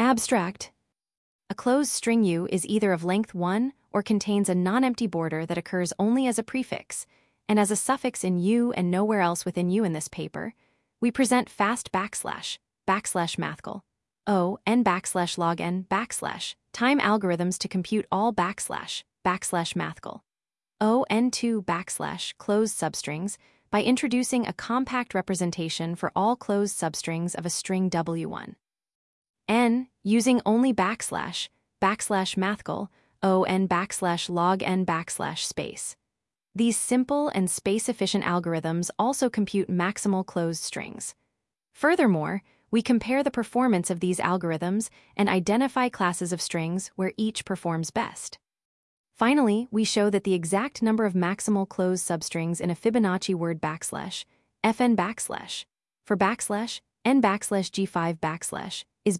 Abstract. A closed string U is either of length 1 or contains a non-empty border that occurs only as a prefix, and as a suffix in U and nowhere else within U in this paper, we present fast \mathcal, O, n \log n time algorithms to compute all \mathcal, O, n2 closed substrings by introducing a compact representation for all closed substrings of a string W1. N, using only \mathcal, O, n \log n space. These simple and space-efficient algorithms also compute maximal closed strings. Furthermore, we compare the performance of these algorithms and identify classes of strings where each performs best. Finally, we show that the exact number of maximal closed substrings in a Fibonacci word fn for n g5 is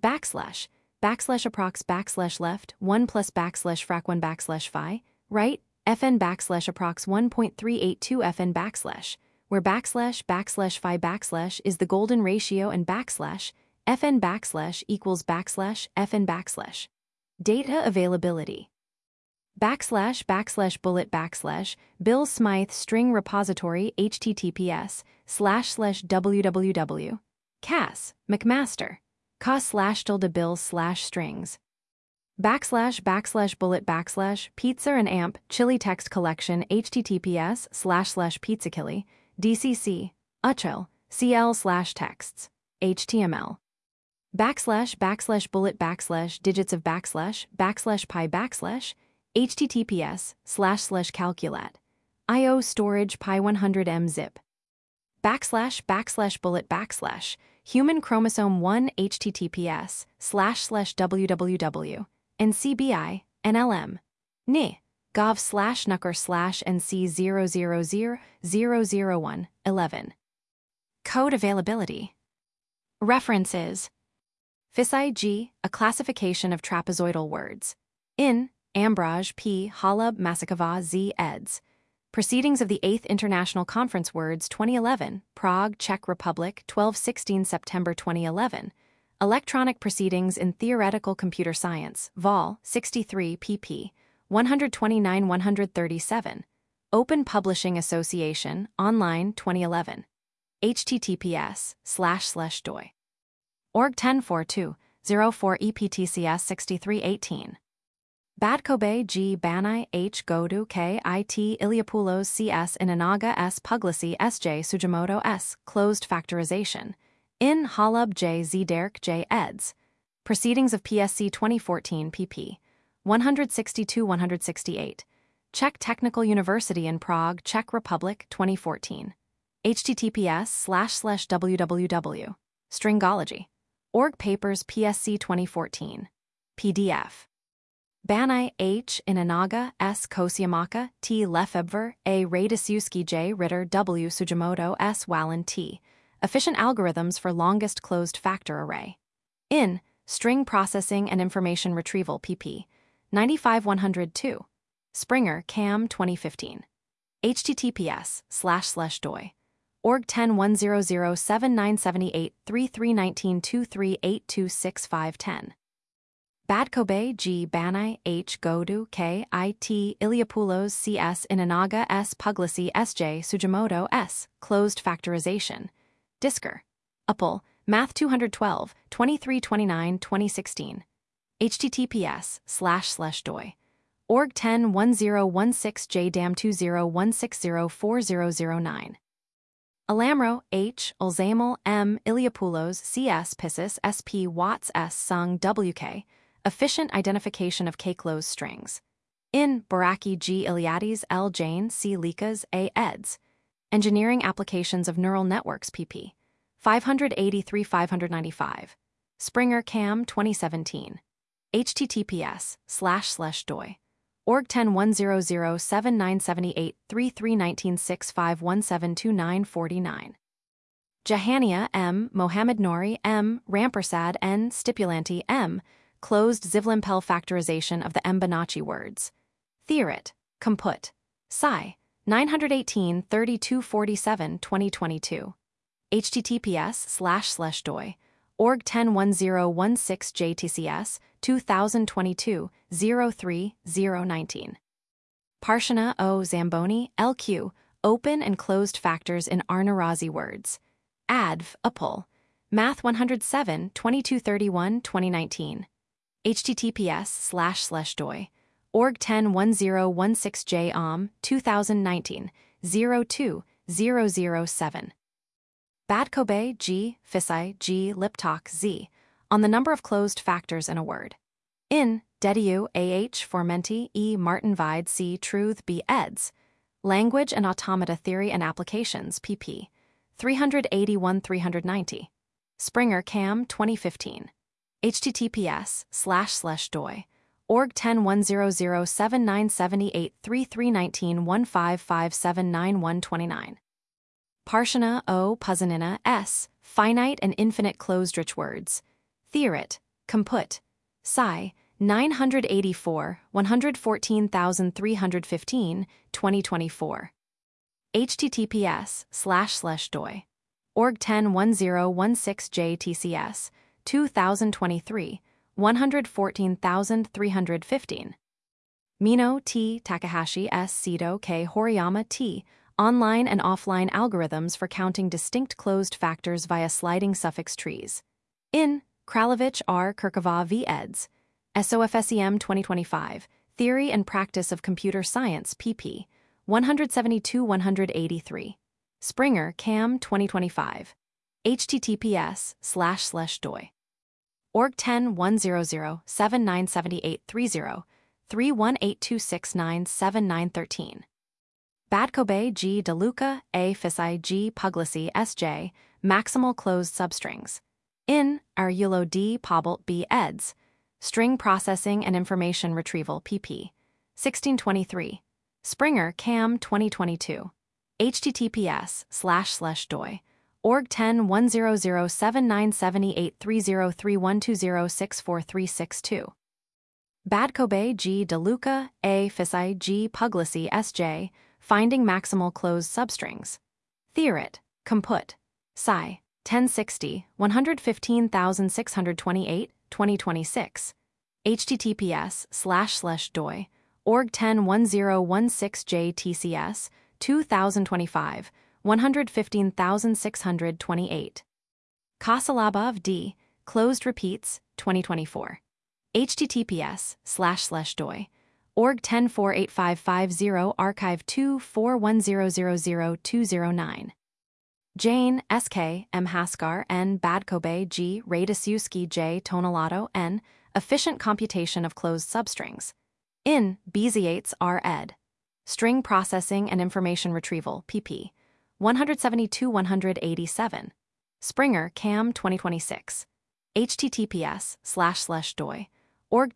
approx left 1 plus frac 1 phi right fn approx 1.382 fn where phi is the golden ratio and fn equals fn Data availability. // Bill Smythe String Repository https://www. Cass, McMaster. ca/Bill/strings. // Pizza and Amp Chili Text Collection https://pizzachili, DCC, uchl, cl/texts, html. // digits of // pi https://calculat, IO storage pi100m zip. // Human Chromosome 1 https://www. NCBI, NLM. Ni. gov/nucker/NC000001 11. Code availability. References. Phisai G, a classification of trapezoidal words. In Ambraj P. Holub Masikova Z. eds. Proceedings of the 8th International Conference Words 2011, Prague, Czech Republic, 12-16 September 2011. Electronic Proceedings in Theoretical Computer Science, Vol. 63 pp. 129-137. Open Publishing Association, Online, 2011. https://doi. org 1042, 04 EPTCS 6318. Badkobe G. Banai H. Godu K. IT Iliopoulos C.S. Inanaga S. Puglisi S.J. Sujimoto S. Closed Factorization. In Holub J. Z. Derek J. eds. Proceedings of PSC 2014 pp. 162-168. Czech Technical University in Prague, Czech Republic, 2014. https://www. Stringology. Org Papers PSC 2014. PDF. Banai H. Inanaga S. Kosiamaka T. Lefebvre A. Radisiewski J. Ritter W. Sujimoto S. Wallen T. Efficient Algorithms for Longest Closed Factor Array. In String Processing and Information Retrieval pp. 95-102. Springer, Cam 2015. https://doi. org 10-100-7978-3319-23826510. Badkobe G. Banai H. Godu K. IT Iliopoulos C.S. Inanaga S. Puglisi S.J. Sujimoto S. Closed Factorization. Disker. Upple, Math 212, 2329-2016. https://doi. org 10-1016-JDAM2016040009. Alamro H. Ulzamal M. Iliopoulos C.S. Pissis S.P. Watts S. Sung W.K. Efficient Identification of K-Closed Strings. In Baraki G. Iliades L. Jain C. Likas A. eds. Engineering Applications of Neural Networks pp. 583-595. Springer Cam 2017. https://doi. org 10-100-7978-3319-65172949. Jahania M. Mohamed Nouri M. Rampersad N. Stipulanti M. Closed Zivlimpel Factorization of the Fibonacci words. Theoret. Comput. Sci. 918-3247-2022. https://doi. org 101016 JTCS, 2022, 03019. Parshana O. Zamboni, LQ, Open and Closed Factors in Arnarazi Words. Adv. Apol. Math 107, 2231, 2019. https://doi. org 101016 JOM, 2019, 02007. Badkobe G. Fisai G. Liptok Z. On the number of closed factors in a word. In, Dediu AH Formenti E. Martin Vide C. Truth B. eds. Language and Automata Theory and Applications pp. 381-390. Springer Cam 2015. https://doi. org 10107978331915579129. Parshana O. Puzanina S. Finite and Infinite Closed-Rich Words. Theoret. Comput. Sci. 984, 114,315, 2024. https://doi. org 101016 JTCS, 2023, 114,315. Mino T. Takahashi S. Sito K. Horiyama T. Online and Offline Algorithms for Counting Distinct Closed Factors via Sliding Suffix Trees. In, Kralovich R. Kirkova v. eds. SOFSEM 2025, Theory and Practice of Computer Science pp. 172-183. Springer Cam 2025. https://doi. org 101007978830, 31826979913. Badkobe G. DeLuca A. Fisai G. Puglisi S.J. Maximal Closed Substrings. In, Argulo D. Pobalt B. eds. String Processing and Information Retrieval pp. 1623. Springer Cam 2022. https://doi. org 1010079788303120643642. Badkobe G. DeLuca A. Fisai G. Puglisi S.J. Finding Maximal Closed Substrings. Theoret. Comput. Sci. 1060, 115,628, 2026. https://doi. org 101016 JTCS, 2025, 115,628. Kosolabov D. Closed Repeats, 2024. https://doi. org 10485550 archive 241000209. Jane, S.K., M. Haskar, N. Badkobe G. Radisiuski J. Tonelato, N. Efficient Computation of Closed Substrings. In, Beziates R. ed. String Processing and Information Retrieval, pp. 172-187. Springer Cam 2026. https://doi. org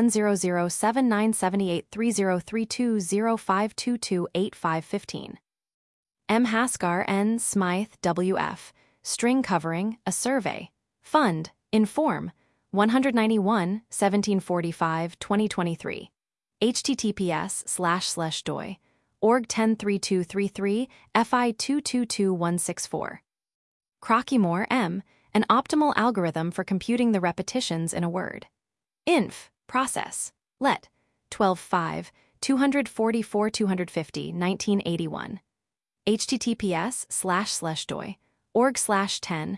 1010079783032052285515. M. Haskar N. Smythe W.F. String Covering, A Survey. Fund, Inform, 191, 1745, 2023. https://doi. org 103233 FI 222164. Crockymore M. An Optimal Algorithm for Computing the Repetitions in a Word. Inf. Process. Let. 12.5, 244-250, 1981. https://doi. org /10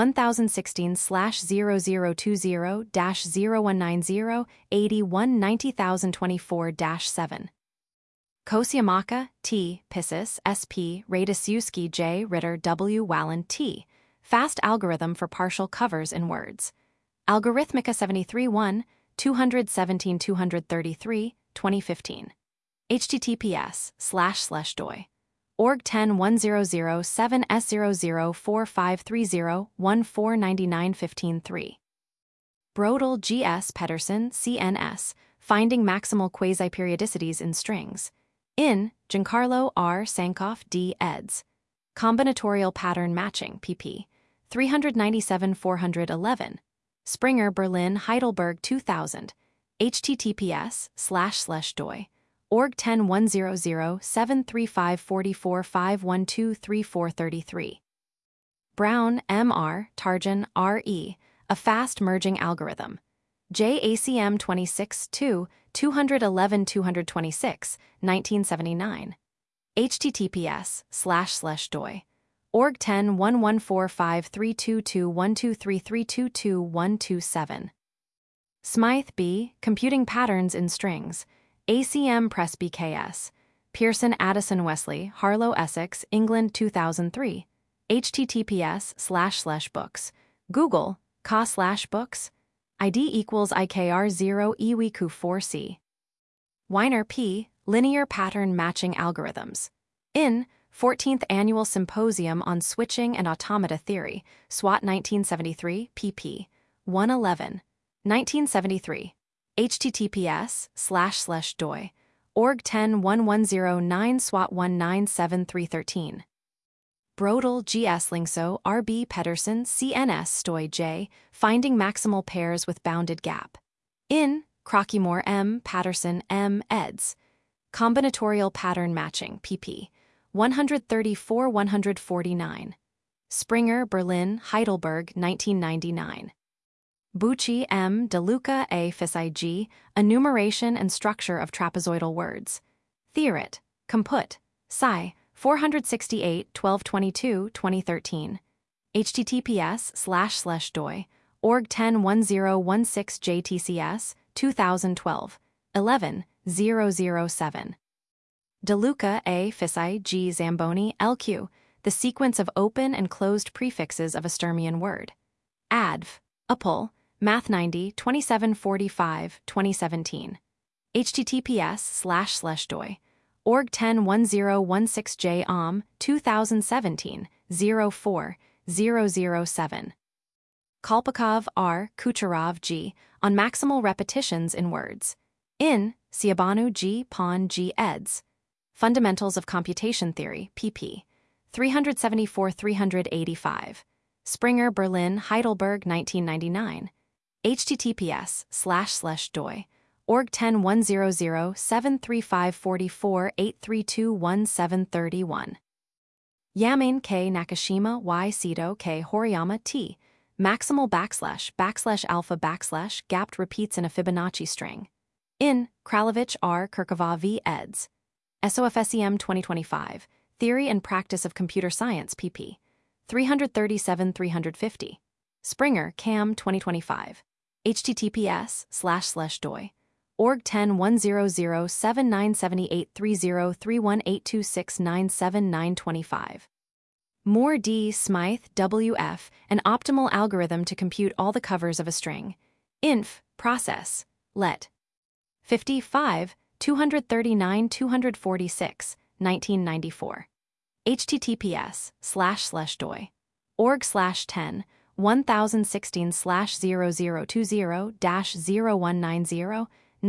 1016/0020-0190 81 Kosiamaka, T. Pissis, S.P. Radisiuski J. Ritter W. Wallen T. Fast Algorithm for Partial Covers in Words. Algorithmica 73-1, 217-233, 2015. https://doi. org 101007 S004530 149915-3. Brodel G.S. Pedersen, C.N.S., Finding Maximal Quasi-Periodicities in Strings. In, Giancarlo R. Sankoff D. eds. Combinatorial Pattern Matching, pp. 397-411. Springer Berlin Heidelberg 2000. https://doi. org 101007354451233433. Brown, M.R., Tarjan, R.E., a fast-merging algorithm. JACM 26-2, 211-226, 1979. https://doi. org 101145322123322127. Smythe B. Computing Patterns in Strings. ACM Press BKS. Pearson Addison Wesley, Harlow, Essex, England 2003. https://books. Google, ca/books. ID equals IKR0 EWQ4C. Weiner P. Linear Pattern Matching Algorithms. In 14th Annual Symposium on Switching and Automata Theory, SWAT 1973, pp. 111. 1973. https://doi. org 101109 SWAT 197313. Brodel G. Lingso R. B. Pedersen CNS Stoi J. Finding Maximal Pairs with Bounded Gap. In Crockymore M. Patterson M. eds. Combinatorial Pattern Matching, pp. 134-149. Springer, Berlin, Heidelberg, 1999. Bucci M. DeLuca A. Fisi G. Enumeration and Structure of Trapezoidal Words. Theoret. Comput. Sci. 468 1222 2013. https://doi. org 101016 JTCS 2012 11-007. DeLuca A. Fisi G. Zamboni LQ. The Sequence of Open and Closed Prefixes of a Sturmian Word. Adv. Apple. Math 90 2745 2017. https://doi. org 101016 J 2017 04-007. Kolpakov R. Kucherov G. On Maximal Repetitions in Words. In Siabanu G. Pon G. eds. Fundamentals of Computation Theory, pp. 374-385. Springer, Berlin, Heidelberg, 1999. https://doi. org 10100 73544 8321731. Yamin K. Nakashima Y. Sito K. Horiyama T. Maximal \\alpha gapped repeats in a Fibonacci string. In Kralovich R. Kirkova V. eds. SOFSEM 2025, Theory and Practice of Computer Science, pp. 337-350. Springer, Cam 2025. https://doi. org 10100 7978 303182697925. Moore D. Smythe W.F. An Optimal Algorithm to Compute All the Covers of a String. Inf. Process. Let. 55, 239-246, 1994. https://doi. org /10 1016/0020-0190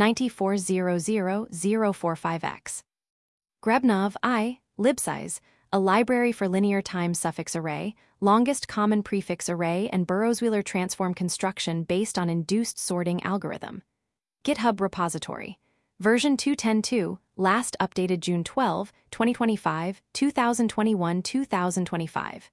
9400045x. Grebnov I. Libsize, a library for linear time suffix array, longest common prefix array and Burrows-Wheeler transform construction based on induced sorting algorithm. GitHub repository. Version 2.10.2, last updated June 12, 2025, 2021-2025.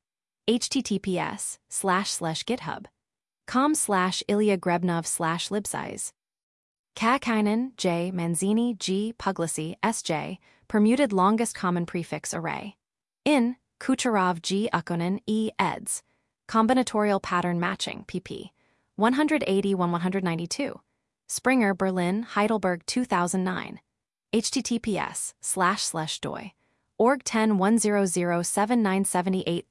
https://github.com/Ilya Grebnov/libsize. Kakinen, J. Manzini, G. Puglisi, S.J. Permuted longest common prefix array. In Kucherov G. Ukkonen, E. eds. Combinatorial Pattern Matching, pp. 180-192. Springer, Berlin, Heidelberg 2009. https://doi. org 10100 7978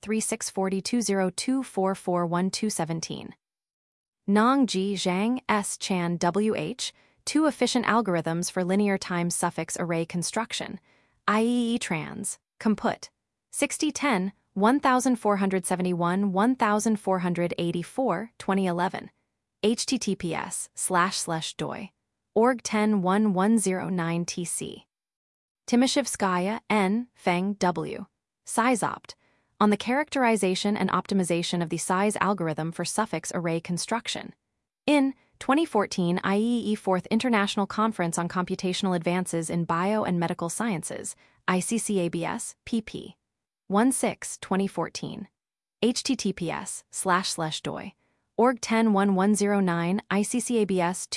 3640 Nong G. Zhang S. Chan W.H. Two Efficient Algorithms for Linear Time Suffix Array Construction. IEEE Trans. Comput. 6010, 1471 1484, 2011. https://doi. org 10109 TC. Timashevskaya N. Feng W. SizeOpt. On the Characterization and Optimization of the Size Algorithm for Suffix Array Construction. In 2014 IEEE 4th International Conference on Computational Advances in Bio and Medical Sciences, ICCABS, pp. 16, 2014. https://doi. org 101109 ICCABS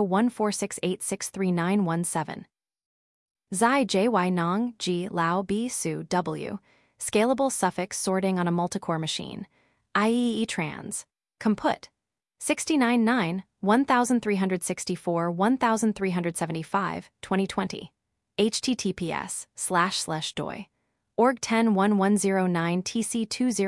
201468633917. Zai JY Nong G Lao B Su W. Scalable suffix sorting on a multicore machine. IEE Trans. Comput. 69.9, 1364 1375, 2020. https://doi. org 101109 TC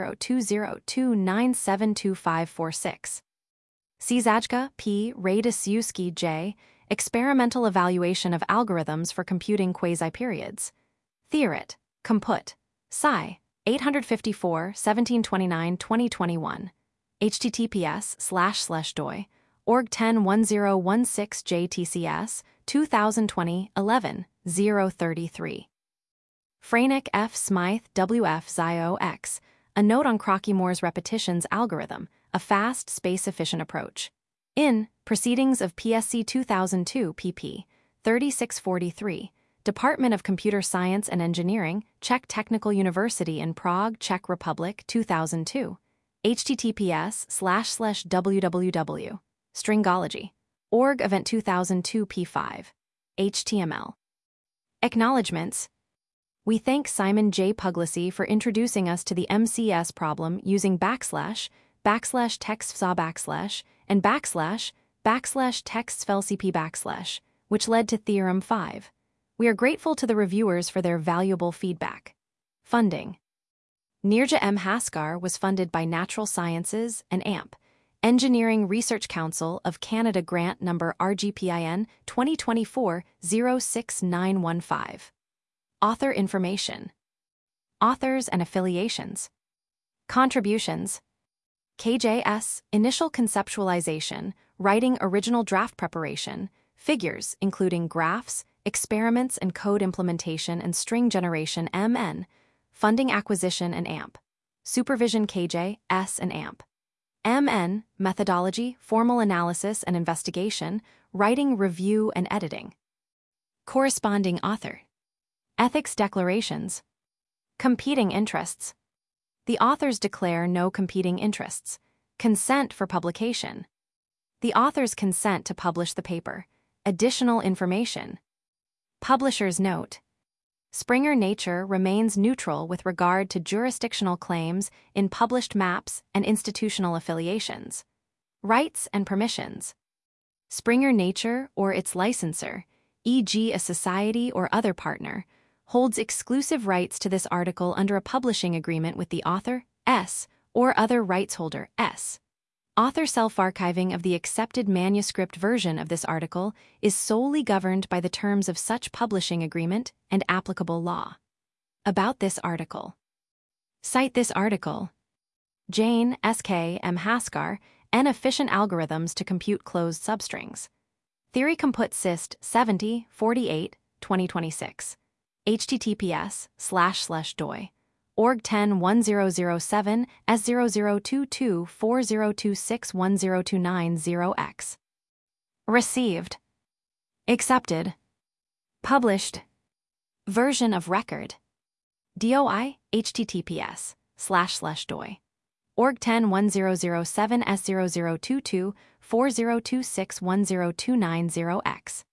202029725546. Czajka P. Radoszewski J. Experimental Evaluation of Algorithms for Computing Quasi-Periods. Theoret. Comput. Sci. 854 1729 2021. https://doi. org 101016 JTCS 2020 11 033. Franick F. Smythe WF Zio X. A note on Crocky-Moore's repetitions algorithm, a fast, space-efficient approach. In Proceedings of PSC 2002 pp. 3643, Department of Computer Science and Engineering, Czech Technical University in Prague, Czech Republic 2002. https://www. Stringology. org event 2002 p5. HTML. Acknowledgements. We thank Simon J. Puglisi for introducing us to the MCS problem using \textfsa and \textfelcp_, which led to Theorem 5. We are grateful to the reviewers for their valuable feedback. Funding. Nirja M. Haskar was funded by Natural Sciences and AMP, Engineering Research Council of Canada Grant Number RGPIN 2024-06915. Author information. Authors and affiliations. Contributions. KJS, Initial Conceptualization, Writing Original Draft Preparation, Figures including Graphs, Experiments and Code Implementation and String Generation MN, Funding Acquisition and AMP, Supervision KJS and AMP. MN, Methodology, Formal Analysis and Investigation, Writing, Review and Editing. Corresponding author. Ethics declarations. Competing interests. The authors declare no competing interests. Consent for publication. The authors consent to publish the paper. Additional information. Publisher's note. Springer Nature remains neutral with regard to jurisdictional claims in published maps and institutional affiliations. Rights and permissions. Springer Nature or its licensor, e.g. a society or other partner, holds exclusive rights to this article under a publishing agreement with the author, S., or other rights holder, S. Author self-archiving of the accepted manuscript version of this article is solely governed by the terms of such publishing agreement and applicable law. About this article. Cite this article. Jane, S.K. M. Haskar, N. Efficient Algorithms to Compute Closed Substrings. Theory Comput Syst 70, 48, 2026. https://doi. org 101007 S002240261029 Received. Accepted. Published. Version of record. DOI https://doi. org 101007 S002240261029